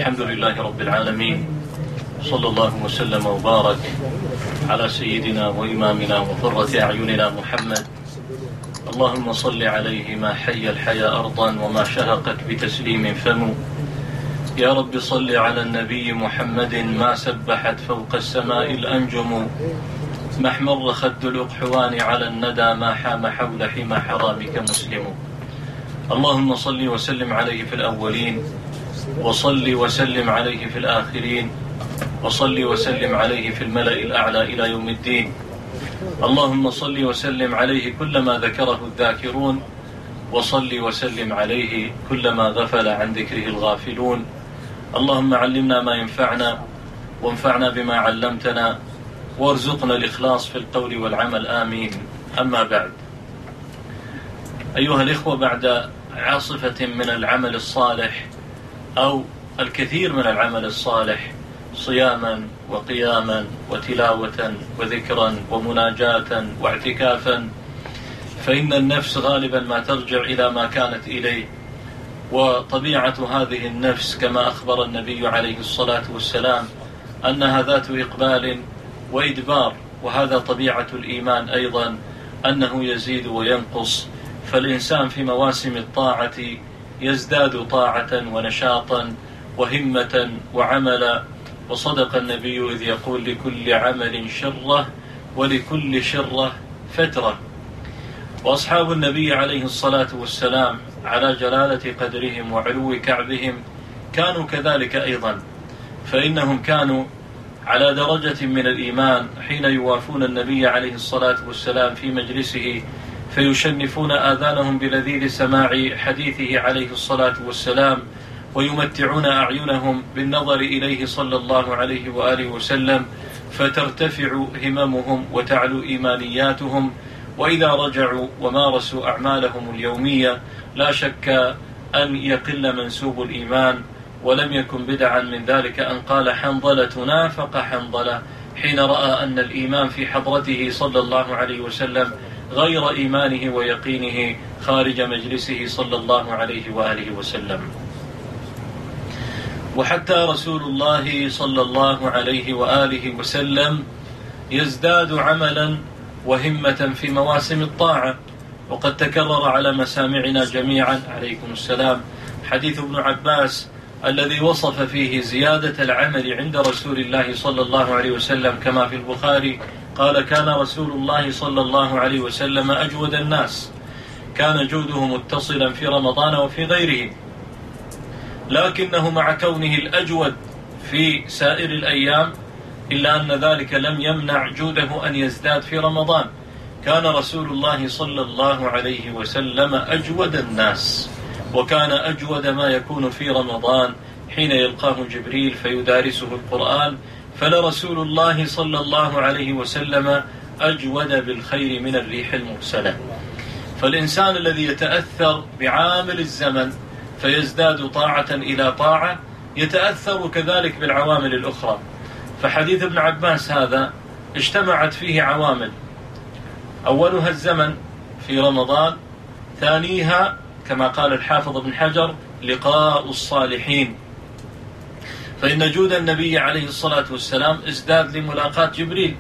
الحمد لله رب العالمين، صلى الله وسلم وبارك على سيدنا وإمامنا وقرة أعيننا محمد. اللهم صل عليه ما حي الحياة أرضا وما شهقت بتسليم فم. يا رب صل على النبي محمد ما سبحت فوق السماء الأنجم، ما احمر خد الأقحوان على الندى ما حام حول حمى حرامك مسلم. اللهم صل وسلم عليه في الأولين، وصل وسلم عليه في الآخرين، وصل وسلم عليه في الملأ الأعلى إلى يوم الدين. اللهم صل وسلم عليه كلما ذكره الذاكرون، وصل وسلم عليه كلما غفل عن ذكره الغافلون. اللهم علمنا ما ينفعنا، وانفعنا بما علمتنا، وارزقنا الإخلاص في القول والعمل، آمين. أما بعد، أيها الإخوة، بعد عاصفة من العمل الصالح أو الكثير من العمل الصالح، صياما وقياما وتلاوة وذكرا ومناجاة واعتكافا، فإن النفس غالبا ما ترجع إلى ما كانت إليه. وطبيعة هذه النفس كما أخبر النبي عليه الصلاة والسلام أنها ذات إقبال وإدبار، وهذا طبيعة الإيمان أيضا، أنه يزيد وينقص. فالإنسان في مواسم الطاعة يزداد طاعة ونشاطا وهمة وعملا. وصدق النبي إذ يقول: لكل عمل شرة ولكل شرة فترة. وأصحاب النبي عليه الصلاة والسلام على جلالة قدرهم وعلو كعبهم كانوا كذلك أيضا، فإنهم كانوا على درجة من الإيمان حين يوافون النبي عليه الصلاة والسلام في مجلسه، فيشنفون آذانهم بلذيذ سماع حديثه عليه الصلاة والسلام، ويمتعون أعينهم بالنظر إليه صلى الله عليه وآله وسلم، فترتفع هممهم وتعلو إيمانياتهم. وإذا رجعوا ومارسوا أعمالهم اليومية لا شك أن يقل منسوب الإيمان. ولم يكن بدعا من ذلك أن قال حنظلة: نافق حنظلة، حين رأى أن الإيمان في حضرته صلى الله عليه وسلم غير إيمانه ويقينه خارج مجلسه صلى الله عليه وآله وسلم. وحتى رسول الله صلى الله عليه وآله وسلم يزداد عملا وهمة في مواسم الطاعة. وقد تكرر على مسامعنا جميعا عليكم السلام حديث ابن عباس الذي وصف فيه زيادة العمل عند رسول الله صلى الله عليه وسلم كما في البخاري قال: كان رسول الله صلى الله عليه وسلم أجود الناس، كان جوده متصلا في رمضان وفي غيره، لكنه مع كونه الأجود في سائر الأيام إلا أن ذلك لم يمنع جوده أن يزداد في رمضان. كان رسول الله صلى الله عليه وسلم أجود الناس، وكان أجود ما يكون في رمضان حين يلقاه جبريل فيدارسه القرآن. فلرسول الله صلى الله عليه وسلم أجود بالخير من الريح المرسلة. فالإنسان الذي يتأثر بعامل الزمن فيزداد طاعة إلى طاعة يتأثر كذلك بالعوامل الأخرى. فحديث ابن عباس هذا اجتمعت فيه عوامل: أولها الزمن في رمضان، ثانيها كما قال الحافظ ابن حجر لقاء الصالحين، فإن جود النبي عليه الصلاة والسلام ازداد لملاقاة جبريل،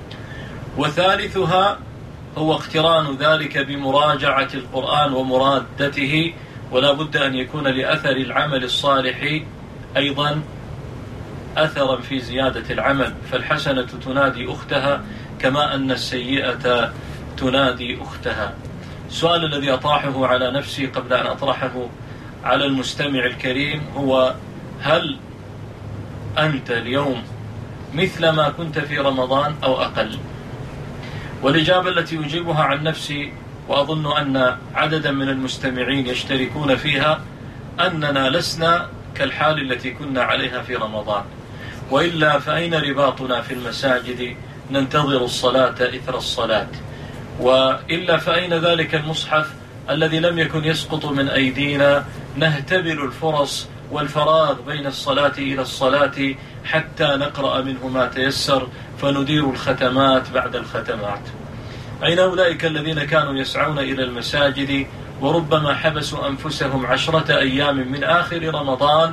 وثالثها هو اقتران ذلك بمراجعة القرآن ومرادته. ولا بد أن يكون لأثر العمل الصالح أيضا أثرا في زيادة العمل، فالحسنة تنادي أختها كما أن السيئة تنادي أختها. السؤال الذي أطرحه على نفسي قبل أن أطرحه على المستمع الكريم هو: هل أنت اليوم مثل ما كنت في رمضان أو أقل؟ والإجابة التي أجيبها عن نفسي، وأظن أن عددا من المستمعين يشتركون فيها، أننا لسنا كالحال التي كنا عليها في رمضان. وإلا فأين رباطنا في المساجد ننتظر الصلاة إثر الصلاة؟ وإلا فأين ذلك المصحف الذي لم يكن يسقط من أيدينا نهتبل الفرص والفراغ بين الصلاة إلى الصلاة حتى نقرأ منه ما تيسر فندير الختمات بعد الختمات؟ أين أولئك الذين كانوا يسعون إلى المساجد وربما حبسوا أنفسهم 10 أيام من آخر رمضان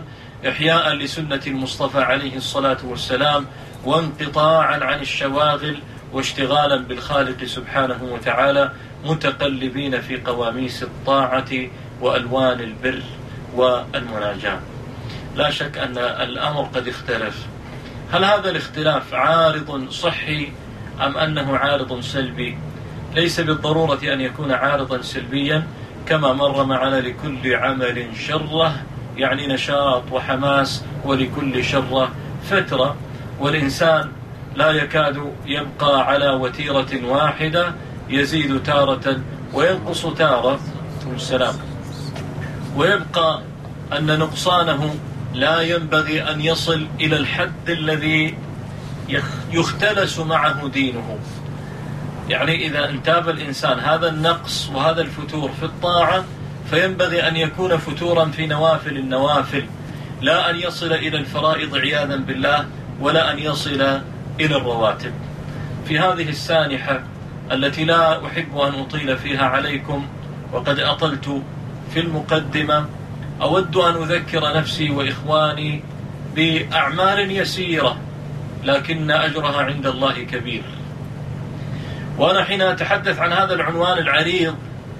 إحياء لسنة المصطفى عليه الصلاة والسلام، وانقطاعا عن الشواغل، واشتغالا بالخالق سبحانه وتعالى، متقلبين في قواميس الطاعة وألوان البر والمناجاة. لا شك أن الأمر قد اختلف. هل هذا الاختلاف عارض صحي أم أنه عارض سلبي؟ ليس بالضرورة أن يكون عارضا سلبيا، كما مر معنا لكل عمل شرة، يعني نشاط وحماس، ولكل شرة فترة، والإنسان لا يكاد يبقى على وتيرة واحدة، يزيد تارة وينقص تارة. السلام. ويبقى أن نقصانه لا ينبغي أن يصل إلى الحد الذي يختلس معه دينه. يعني إذا انتاب الإنسان هذا النقص وهذا الفتور في الطاعة، فينبغي أن يكون فتورا في نوافل النوافل، لا أن يصل إلى الفرائض عياذا بالله، ولا أن يصل إلى الرواتب. في هذه السانحة التي لا أحب أن أطيل فيها عليكم، وقد أطلت في المقدمة، أود أن أذكر نفسي وإخواني بأعمال يسيرة لكن أجرها عند الله كبير. وأنا حين أتحدث عن هذا العنوان العريض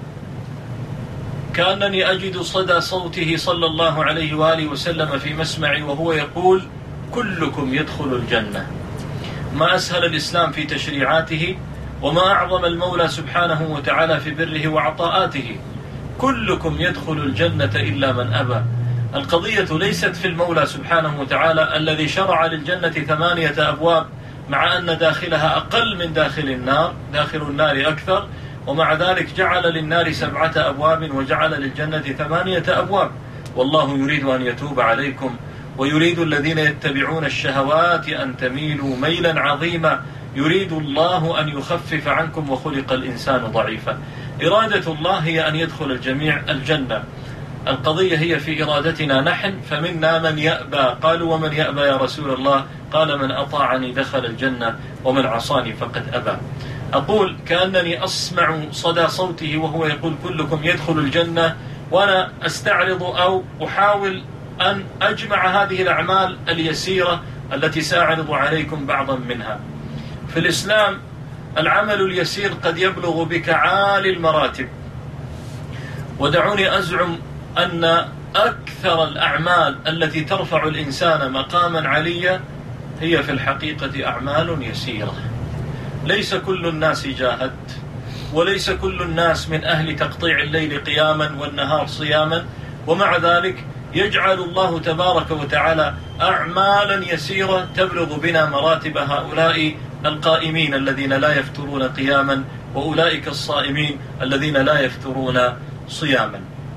كأنني أجد صدى صوته صلى الله عليه وآله وسلم في مسمعي وهو يقول: كلكم يدخل الجنة. ما أسهل الإسلام في تشريعاته، وما أعظم المولى سبحانه وتعالى في بره وعطاءاته. كلكم يدخل الجنة إلا من أبى. القضية ليست في المولى سبحانه وتعالى الذي شرع للجنة 8 أبواب، مع أن داخلها أقل من داخل النار، داخل النار أكثر، ومع ذلك جعل للنار 7 أبواب وجعل للجنة 8 أبواب. والله يريد أن يتوب عليكم، ويريد الذين يتبعون الشهوات أن تميلوا ميلا عظيما. يريد الله أن يخفف عنكم، وخلق الإنسان ضعيفا. إرادة الله هي أن يدخل الجميع الجنة. القضية هي في إرادتنا نحن، فمنا من يأبى. قالوا: ومن يأبى يا رسول الله؟ قال: من أطاعني دخل الجنة، ومن عصاني فقد أبى. أقول كأنني أسمع صدى صوته وهو يقول: كلكم يدخل الجنة، وأنا أستعرض أو أحاول أن أجمع هذه الأعمال اليسيرة التي سأعرض عليكم بعضا منها. في الإسلام العمل اليسير قد يبلغ بك عالي المراتب، ودعوني أزعم أن أكثر الأعمال التي ترفع الإنسان مقاما عليا هي في الحقيقة أعمال يسيرة. ليس كل الناس جاهد، وليس كل الناس من أهل تقطيع الليل قياما والنهار صياما، ومع ذلك يجعل الله تبارك وتعالى أعمالا يسيرة تبلغ بنا مراتب هؤلاء القائمين الذين لا يفترون قياما، وأولئك الصائمين الذين لا يفترون صياما.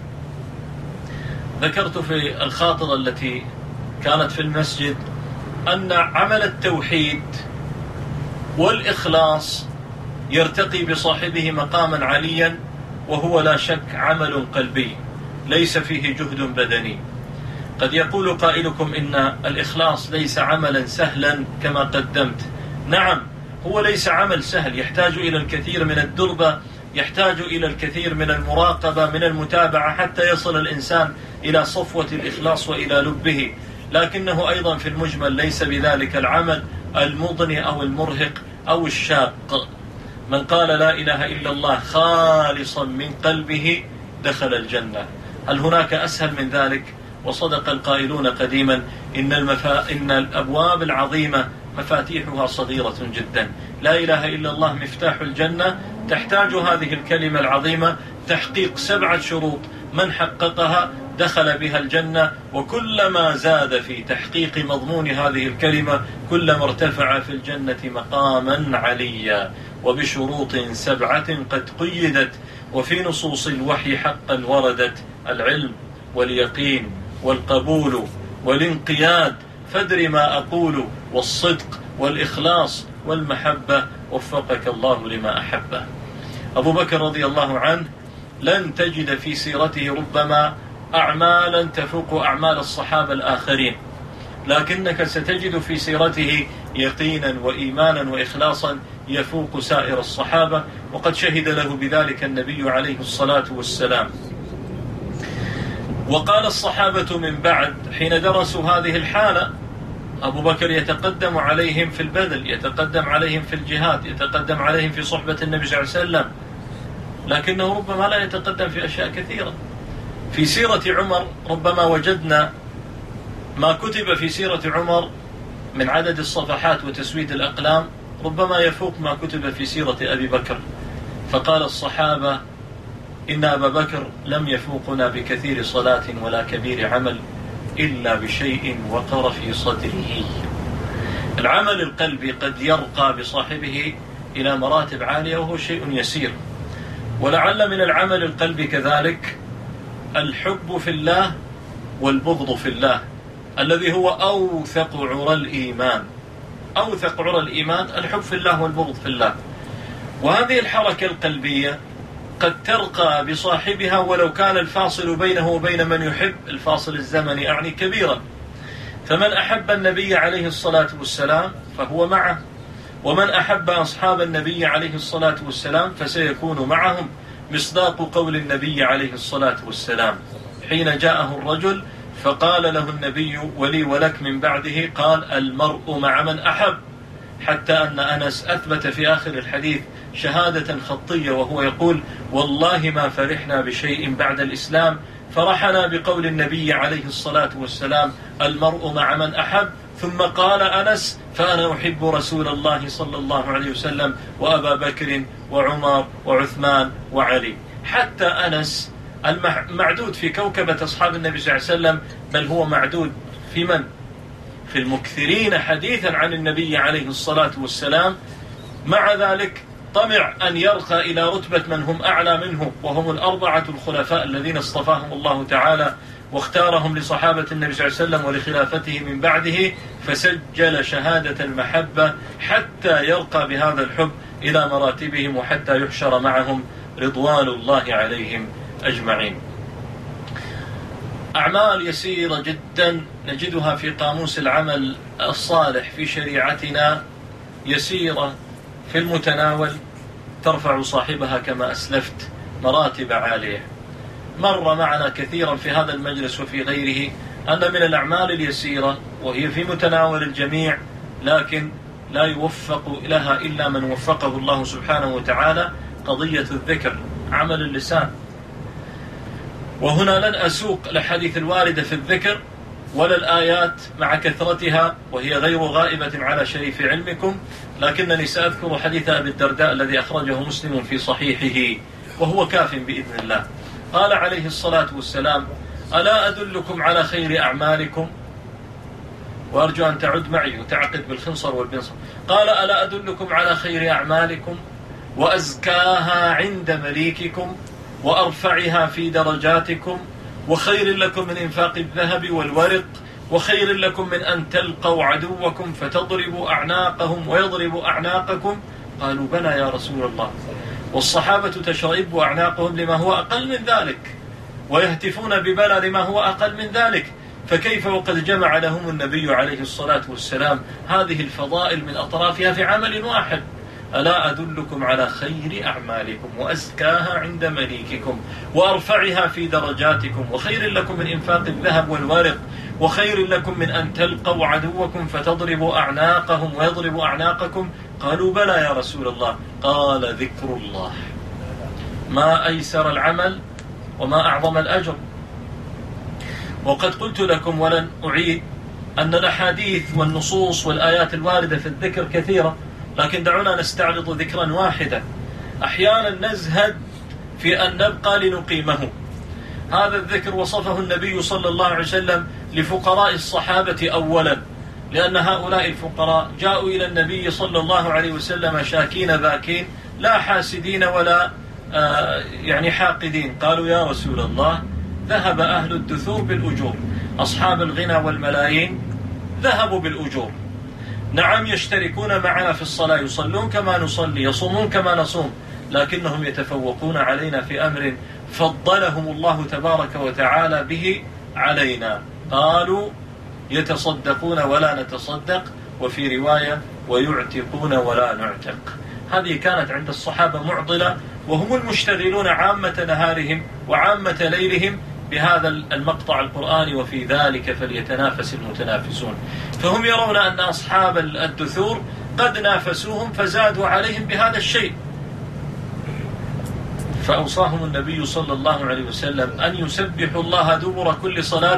ذكرت في الخاطرة التي كانت في المسجد أن عمل التوحيد والإخلاص يرتقي بصاحبه مقاما عليا، وهو لا شك عمل قلبي ليس فيه جهد بدني. قد يقول قائلكم إن الإخلاص ليس عملا سهلا كما قدمت. نعم، هو ليس عمل سهل، يحتاج إلى الكثير من الدربة، يحتاج إلى الكثير من المراقبة، من المتابعة، حتى يصل الإنسان إلى صفوة الإخلاص وإلى لبه. لكنه أيضا في المجمل ليس بذلك العمل المضني أو المرهق أو الشاق. من قال لا إله إلا الله خالصا من قلبه دخل الجنة. هل هناك أسهل من ذلك؟ وصدق القائلون قديما: إن الأبواب العظيمة مفاتيحها صغيرة جدا. لا إله إلا الله مفتاح الجنة، تحتاج هذه الكلمة العظيمة تحقيق 7 شروط، من حققها دخل بها الجنة. وكلما زاد في تحقيق مضمون هذه الكلمة كلما ارتفع في الجنة مقاما عليا، وبشروط 7 قد قيدت، وفي نصوص الوحي حقا وردت: العلم واليقين والقبول والانقياد، فادر ما أقول، والصدق والإخلاص والمحبة، وفقك الله لما أحبه. أبو بكر رضي الله عنه لن تجد في سيرته ربما أعمالا تفوق أعمال الصحابة الآخرين، لكنك ستجد في سيرته يقينا وإيمانا وإخلاصا يفوق سائر الصحابة، وقد شهد له بذلك النبي عليه الصلاة والسلام. وقال الصحابة من بعد حين درسوا هذه الحالة: أبو بكر يتقدم عليهم في البذل، يتقدم عليهم في الجهاد، يتقدم عليهم في صحبة النبي صلى الله عليه وسلم، لكنه ربما لا يتقدم في أشياء كثيرة. في سيرة عمر ربما وجدنا ما كتب في سيرة عمر من عدد الصفحات وتسويد الأقلام ربما يفوق ما كتب في سيرة أبي بكر. فقال الصحابة: إن أبا بكر لم يفوقنا بكثير صلاة ولا كبير عمل إلا بشيء وقر في صدره. العمل القلبي قد يرقى بصاحبه إلى مراتب عالية وهو شيء يسير. ولعل من العمل القلبي كذلك الحب في الله والبغض في الله، الذي هو أوثق عرى الإيمان. أوثق عرى الإيمان الحب في الله والبغض في الله. وهذه الحركة القلبية قد ترقى بصاحبها ولو كان الفاصل بينه وبين من يحب، الفاصل الزمني أعني، كبيرا. فمن أحب النبي عليه الصلاة والسلام فهو معه، ومن أحب أصحاب النبي عليه الصلاة والسلام فسيكون معهم، مصداق قول النبي عليه الصلاة والسلام حين جاءه الرجل فقال له النبي: ولي ولك من بعده، قال: المرء مع من أحب. حتى أن أنس أثبت في آخر الحديث شهادة خطية وهو يقول: والله ما فرحنا بشيء بعد الإسلام فرحنا بقول النبي عليه الصلاة والسلام: المرء مع من أحب. ثم قال أنس: فأنا أحب رسول الله صلى الله عليه وسلم وأبا بكر وعمر وعثمان وعلي. حتى أنس المعدود في كوكبة أصحاب النبي صلى الله عليه وسلم، بل هو معدود في من؟ في المكثرين حديثا عن النبي عليه الصلاة والسلام. مع ذلك طمع أن يرقى إلى رتبة من هم أعلى منه، وهم الأربعة الخلفاء الذين اصطفاهم الله تعالى واختارهم لصحابة النبي صلى الله عليه وسلم ولخلافته من بعده، فسجل شهادة المحبة حتى يرقى بهذا الحب إلى مراتبهم وحتى يحشر معهم رضوان الله عليهم أجمعين. أعمال يسيرة جدا نجدها في قاموس العمل الصالح في شريعتنا، يسيرة في المتناول، ترفع صاحبها كما أسلفت مراتب عالية. مر معنا كثيرا في هذا المجلس وفي غيره أن من الأعمال اليسيرة وهي في متناول الجميع لكن لا يوفق لها إلا من وفقه الله سبحانه وتعالى قضية الذكر، عمل اللسان. وهنا لن أسوق الأحاديث الواردة في الذكر ولا الآيات مع كثرتها وهي غير غائبة على شريف علمكم، لكنني سأذكر حديث أبي الدرداء الذي أخرجه مسلم في صحيحه وهو كاف بإذن الله. قال عليه الصلاة والسلام: ألا أدلكم على خير أعمالكم؟ وأرجو أن تعد معي وتعقد بالخنصر والبنصر. قال: ألا أدلكم على خير أعمالكم وأزكاها عند مليككم وأرفعها في درجاتكم وخير لكم من إنفاق الذهب والورق وخير لكم من أن تلقوا عدوكم فتضربوا أعناقهم ويضربوا أعناقكم؟ قالوا: بلى يا رسول الله. والصحابة تشرئب أعناقهم لما هو أقل من ذلك ويهتفون ببلى لما هو أقل من ذلك، فكيف وقد جمع لهم النبي عليه الصلاة والسلام هذه الفضائل من أطرافها في عمل واحد؟ ألا أدلكم على خير أعمالكم وأزكاها عند مليككم وأرفعها في درجاتكم وخير لكم من إنفاق الذهب والورق وخير لكم من أن تلقوا عدوكم فتضربوا أعناقهم ويضربوا أعناقكم؟ قالوا: بلى يا رسول الله. قال: ذكر الله. ما أيسر العمل وما أعظم الأجر. وقد قلت لكم ولن أعيد أن الأحاديث والنصوص والآيات الواردة في الذكر كثيرة، لكن دعونا نستعرض ذكرا واحدا. أحيانا نزهد في أن نبقى لنقيمه. هذا الذكر وصفه النبي صلى الله عليه وسلم لفقراء الصحابة أولا، لأن هؤلاء الفقراء جاءوا إلى النبي صلى الله عليه وسلم شاكين باكين، لا حاسدين ولا حاقدين. قالوا: يا رسول الله، ذهب أهل الدثور بالأجور، أصحاب الغنى والملايين ذهبوا بالأجور. نعم، يشتركون معنا في الصلاة، يصلون كما نصلي، يصومون كما نصوم، لكنهم يتفوقون علينا في أمر فضلهم الله تبارك وتعالى به علينا. قالوا: يتصدقون ولا نتصدق، وفي رواية: ويعتقون ولا نعتق. هذه كانت عند الصحابة معضلة، وهم المشتغلون عامة نهارهم وعامة ليلهم بهذا المقطع القرآني وفي ذلك فليتنافس المتنافسون. فهم يرون أن أصحاب الدثور قد نافسوهم فزادوا عليهم بهذا الشيء، فأوصاهم النبي صلى الله عليه وسلم أن يسبحوا الله دبر كل صلاة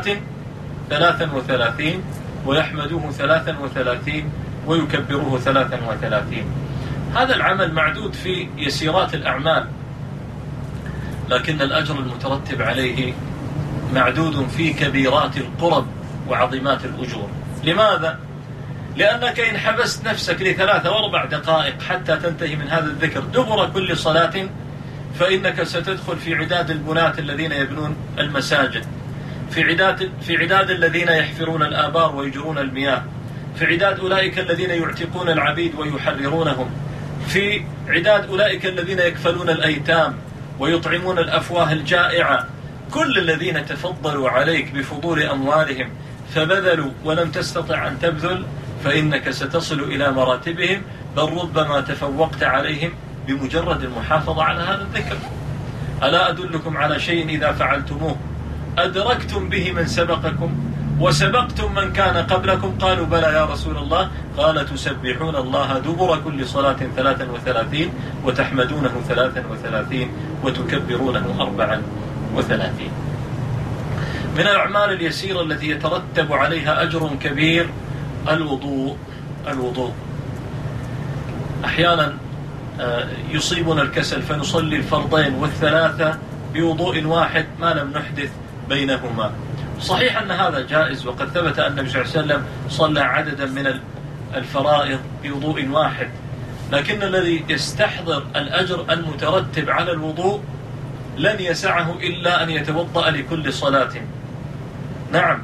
33 ويحمدوه 33 ويكبروه 33. هذا العمل معدود في يسيرات الأعمال، لكن الأجر المترتب عليه معدود في كبيرات القرب وعظيمات الأجور. لماذا؟ لأنك إن حبست نفسك ل3 و4 دقائق حتى تنتهي من هذا الذكر دبر كل صلاة، فإنك ستدخل في عداد البناة الذين يبنون المساجد، في عداد الذين يحفرون الآبار ويجرون المياه، في عداد أولئك الذين يعتقون العبيد ويحررونهم، في عداد أولئك الذين يكفلون الأيتام ويطعمون الأفواه الجائعة. كل الذين تفضلوا عليك بفضول أموالهم فبذلوا ولم تستطع أن تبذل، فإنك ستصل إلى مراتبهم، بل ربما تفوقت عليهم بمجرد المحافظة على هذا الذكر. ألا أدلكم على شيء إذا فعلتموه أدركتم به من سبقكم وسبقتم من كان قبلكم؟ قالوا بلى يا رسول الله. قال تسبحون الله دبر كل صلاة 33 وتحمدونه 33 وتكبرونه 34. من الأعمال اليسيرة التي يترتب عليها أجر كبير الوضوء. أحيانا يصيبنا الكسل فنصلي الفرضين والثلاثة بوضوء واحد ما لم نحدث بينهما. صحيح أن هذا جائز، وقد ثبت أن النبي صلى الله عليه وسلم صلى عددا من الفرائض بوضوء واحد، لكن الذي يستحضر الأجر المترتب على الوضوء لن يسعه إلا أن يتوضأ لكل صلاة. نعم،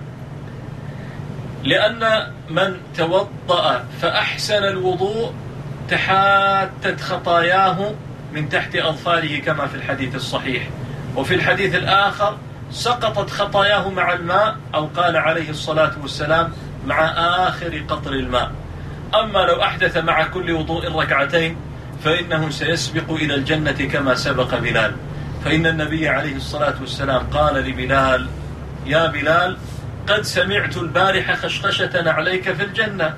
لأن من توضأ فأحسن الوضوء تحاتت خطاياه من تحت أظفاره كما في الحديث الصحيح. وفي الحديث الآخر سقطت خطاياه مع الماء، أو قال عليه الصلاة والسلام مع آخر قطر الماء. أما لو أحدث مع كل وضوء ركعتين فإنه سيسبق إلى الجنة كما سبق بلال. فإن النبي عليه الصلاة والسلام قال لبلال: يا بلال قد سمعت البارحة خشخشة عليك في الجنة.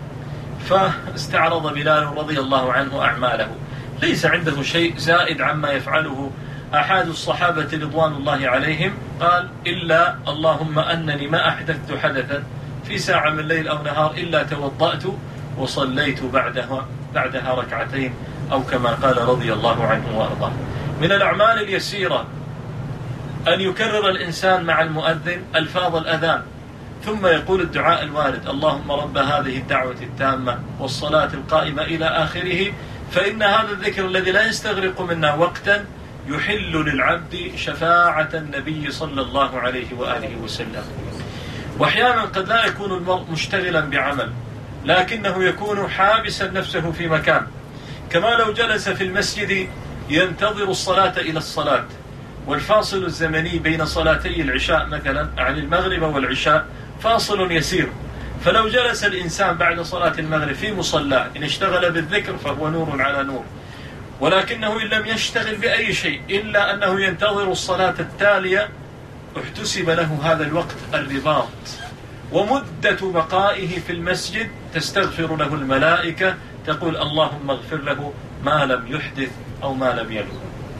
فاستعرض بلال رضي الله عنه أعماله، ليس عنده شيء زائد عما يفعله أحد الصحابة رضوان الله عليهم، قال: إلا اللهم أنني ما أحدثت حدثا في ساعة من الليل أو نهار إلا توضأت وصليت بعدها ركعتين، أو كما قال رضي الله عنه وأرضاه. من الأعمال اليسيرة أن يكرر الإنسان مع المؤذن ألفاظ الأذان، ثم يقول الدعاء الوارد: اللهم رب هذه الدعوة التامة والصلاة القائمة إلى آخره. فإن هذا الذكر الذي لا يستغرق منا وقتا يحل للعبد شفاعة النبي صلى الله عليه وآله وسلم. وأحيانا قد لا يكون المرء مشتغلا بعمل، لكنه يكون حابسا نفسه في مكان، كما لو جلس في المسجد ينتظر الصلاة إلى الصلاة، والفاصل الزمني بين صلاتي العشاء مثلا عن المغرب والعشاء فاصل يسير، فلو جلس الإنسان بعد صلاة المغرب في مصلى إن اشتغل بالذكر فهو نور على نور، ولكنه إن لم يشتغل بأي شيء إلا أنه ينتظر الصلاة التالية احتسب له هذا الوقت الرباط، ومدة بقائه في المسجد تستغفر له الملائكة تقول: اللهم اغفر له ما لم يحدث أو ما لم يلغ.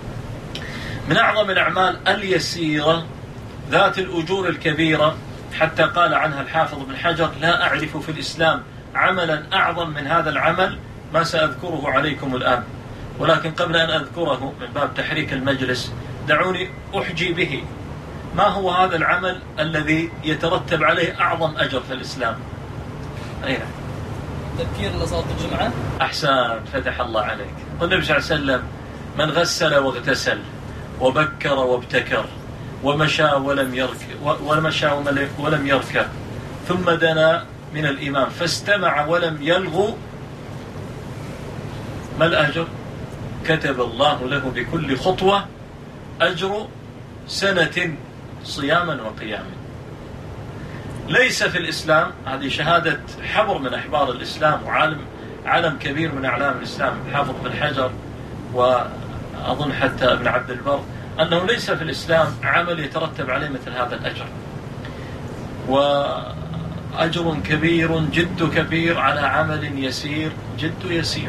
من أعظم الأعمال اليسيرة ذات الأجور الكبيرة، حتى قال عنها الحافظ ابن حجر: لا أعرف في الإسلام عملا أعظم من هذا العمل ما سأذكره عليكم الآن. ولكن قبل أن أذكره من باب تحريك المجلس دعوني أحجي به. ما هو هذا العمل الذي يترتب عليه أعظم أجر في الإسلام؟ أين؟ تذكير لصلاة الجمعة. أحسن، فتح الله عليك. والنبي صلى الله عليه وسلم: من غسل واغتسل وبكر وابتكر ومشى ولم يركب ثم دنا من الإمام فاستمع ولم يلغو، ما الأجر؟ كتب الله له بكل خطوة أجر سنة صياما وقياما. ليس في الإسلام، هذه شهادة حبر من أحبار الإسلام وعالم كبير من أعلام الإسلام، حافظ بن حجر وأظن حتى ابن عبد البر، أنه ليس في الإسلام عمل يترتب عليه مثل هذا الأجر، وأجر كبير جد كبير على عمل يسير جد يسير.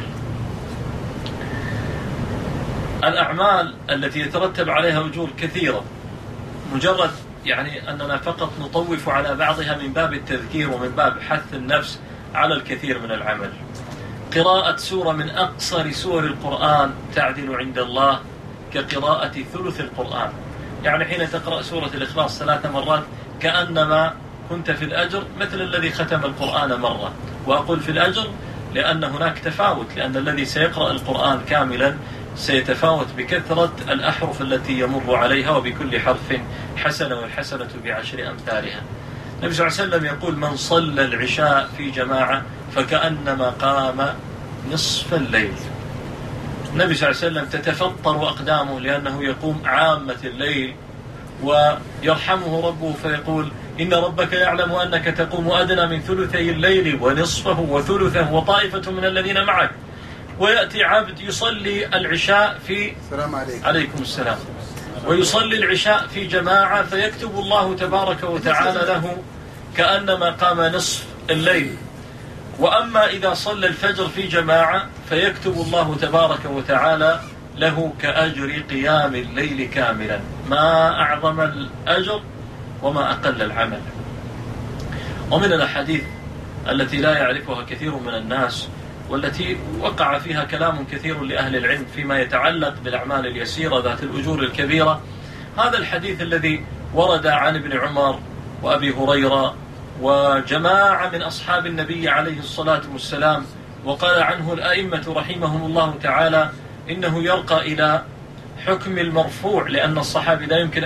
الأعمال التي يترتب عليها أجور كثيرة، مجرد يعني أننا فقط نطوف على بعضها من باب التذكير ومن باب حث النفس على الكثير من العمل. قراءة سورة من أقصر سور القرآن تعدل عند الله كقراءة ثلث القرآن. يعني حين تقرأ سورة الإخلاص 3 مرات كأنما كنت في الأجر مثل الذي ختم القرآن مرة. وأقول في الأجر لأن هناك تفاوت، لأن الذي سيقرأ القرآن كاملا سيتفاوت بكثرة الأحرف التي يمر عليها، وبكل حرف حسنة، والحسنة ب10 أمثالها. النبي صلى الله عليه وسلم يقول: من صلى العشاء في جماعة فكأنما قام نصف الليل. النبي صلى الله عليه وسلم تتفطر أقدامه لأنه يقوم عامة الليل، ويرحمه ربه فيقول: إن ربك يعلم أنك تقوم أدنى من ثلثي الليل ونصفه وثلثه وطائفة من الذين معك. ويأتي عبد يصلي العشاء في عليكم السلام، ويصلي العشاء في جماعة فيكتب الله تبارك وتعالى له كأنما قام نصف الليل. وأما إذا صلى الفجر في جماعة فيكتب الله تبارك وتعالى له كأجر قيام الليل كاملا. ما أعظم الأجر وما أقل العمل. ومن الأحاديث التي لا يعرفها كثير من الناس، والتي وقع فيها كلام كثير لأهل العلم فيما يتعلق بالأعمال اليسيرة ذات الأجور الكبيرة، هذا الحديث الذي ورد عن ابن عمر وأبي هريرة وجماعة من أصحاب النبي عليه الصلاة والسلام، وقال عنه الأئمة رحمهم الله تعالى إنه يرقى إلى حكم المرفوع، لأن الصحابي لا يمكن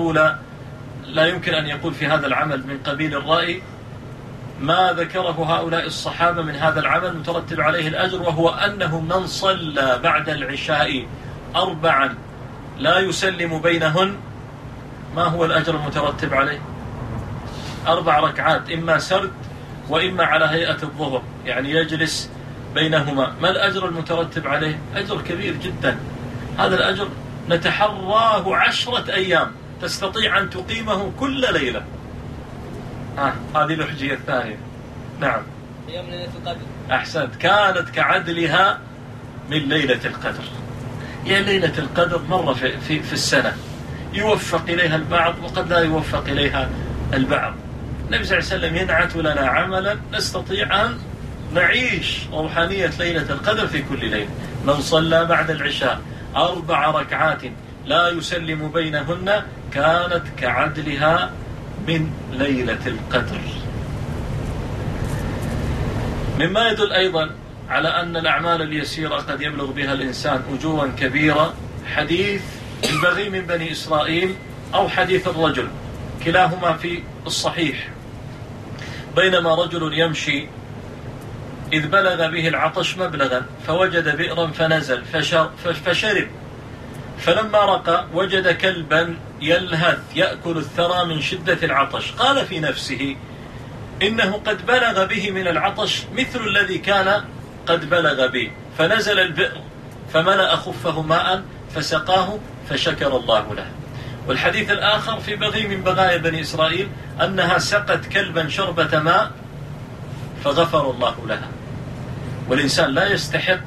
أن يقول في هذا العمل من قبيل الرأي ما ذكره هؤلاء الصحابة من هذا العمل مترتب عليه الأجر، وهو أنه من صلى بعد العشاء 4 لا يسلم بينهن، ما هو الأجر المترتب عليه؟ 4 ركعات، إما سرد وإما على هيئة الظهر، يعني يجلس بينهما. ما الأجر المترتب عليه؟ أجر كبير جدا. هذا الأجر نتحراه 10 أيام تستطيع أن تقيمه كل ليلة. هذه الحجية الثانية. نعم، أيام ليلة القدر. أحسنت، كانت كعدلها من ليلة القدر. يعني ليلة القدر مرة في السنة يوفق إليها البعض وقد لا يوفق إليها البعض. النبي صلى الله عليه وسلم ينعت لنا عملا نستطيع أن نعيش روحانية ليلة القدر في كل ليلة. من صلى بعد العشاء 4 ركعات لا يسلم بينهن كانت كعدلها من ليلة القدر. مما يدل أيضا على أن الأعمال اليسيرة قد يبلغ بها الإنسان أجورا كبيرة حديث البغي من بني إسرائيل أو حديث الرجل، كلاهما في الصحيح. بينما رجل يمشي إذ بلغ به العطش مبلغا فوجد بئرا فنزل فشرب، فلما رقى وجد كلبا يلهث يأكل الثرى من شدة العطش، قال في نفسه إنه قد بلغ به من العطش مثل الذي كان قد بلغ به، فنزل البئر فملأ خفه ماء فسقاه فشكر الله له. والحديث الآخر في بغي من بغايا بني إسرائيل أنها سقت كلبا شربة ماء فغفر الله لها. والإنسان لا يستحق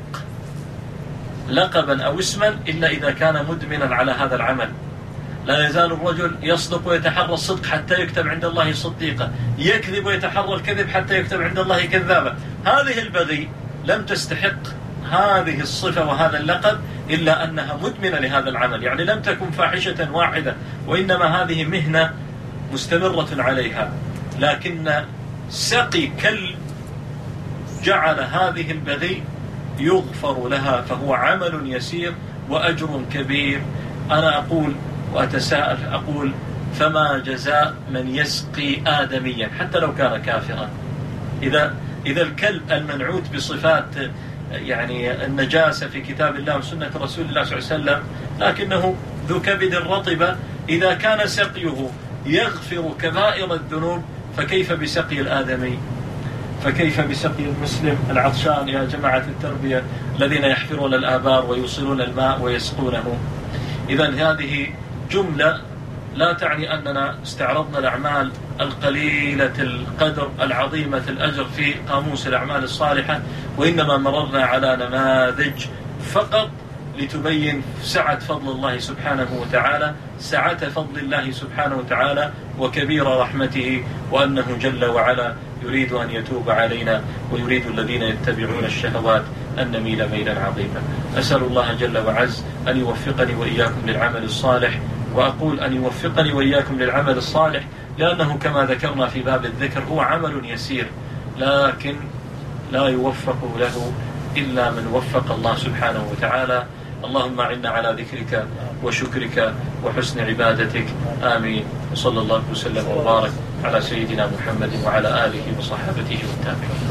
لقبا أو اسما إلا إذا كان مدمنا على هذا العمل. لا يزال الرجل يصدق ويتحرى الصدق حتى يكتب عند الله صديقا، يكذب ويتحرى الكذب حتى يكتب عند الله كذابا. هذه البغي لم تستحق هذه الصفة وهذا اللقب إلا أنها مدمنة لهذا العمل، يعني لم تكن فاحشة واحدة، وإنما هذه مهنة مستمرة عليها. لكن سقي كلب جعل هذه البغي يغفر لها، فهو عمل يسير وأجر كبير. أنا أقول وأتساءل أقول: فما جزاء من يسقي آدميا حتى لو كان كافرا؟ إذا الكلب المنعوت بصفات يعني النجاسة في كتاب الله وسنة رسول الله صلى الله عليه وسلم لكنه ذو كبد رطبة، إذا كان سقيه يغفر كبائر الذنوب فكيف بسقي الآدمي؟ فكيف بسقي المسلم العطشان يا جماعة التربية الذين يحفرون الآبار ويوصلون الماء ويسقونه؟ إذن هذه جملة لا تعني أننا استعرضنا الأعمال القليلة القدر العظيمة الأجر في قاموس الأعمال الصالحة، وإنما مررنا على نماذج فقط لتبين سعة فضل الله سبحانه وتعالى، سعة فضل الله سبحانه وتعالى وكبير رحمته، وأنه جل وعلا يريد أن يتوب علينا، ويريد الذين يتبعون الشهوات أن نميل ميلا عظيما. أسأل الله جل وعز أن يوفقني وإياكم للعمل الصالح، وأقول أن يوفقني وإياكم للعمل الصالح لأنه كما ذكرنا في باب الذكر هو عمل يسير، لكن لا يوفق له إلا من وفق الله سبحانه وتعالى. اللهم أعنا على ذكرك وشكرك وحسن عبادتك. آمين. وصلى الله وسلم وبارك على سيدنا محمد وعلى آله وصحبه والتابعين.